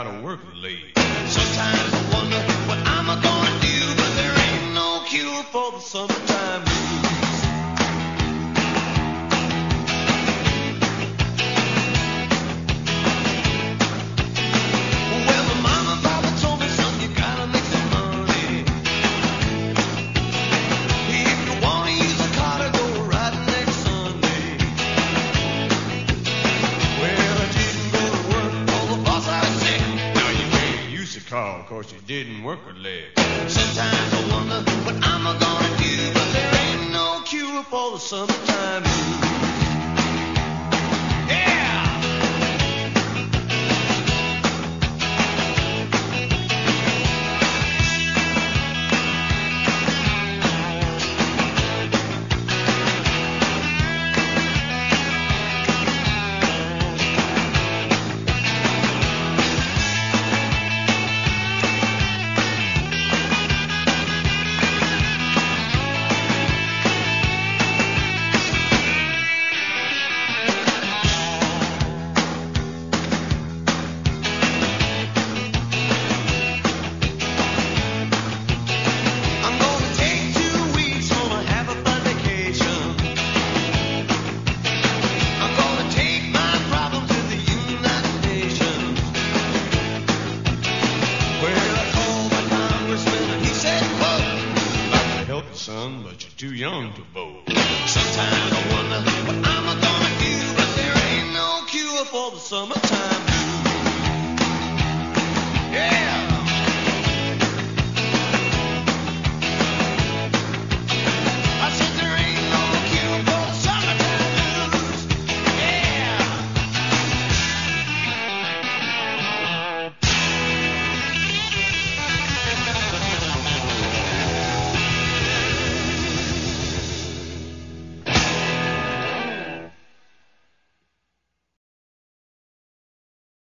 gotta work late. Sometimes I wonder what I'm gonna do, but there ain't no cure for the summertime blues. Well, my mama and papa told me, son, you gotta make some money. If you wanna use a car to go riding next Sunday. Well, I didn't go to work, all the boss I was sick. Now you can't use the car, cause you didn't work her leg. Sometimes I wonder what I'm gonna do, but there ain't no cure for the summertime blues. Yeah! I'm gonna take 2 weeks, gonna have a fun vacation. I'm gonna take my problems to the United Nations. Well, I called my congressman and he said, quote, Like to help you, son, but you're too young to vote. sometimes I wonder what I'm gonna do, but there ain't no cure for the summertime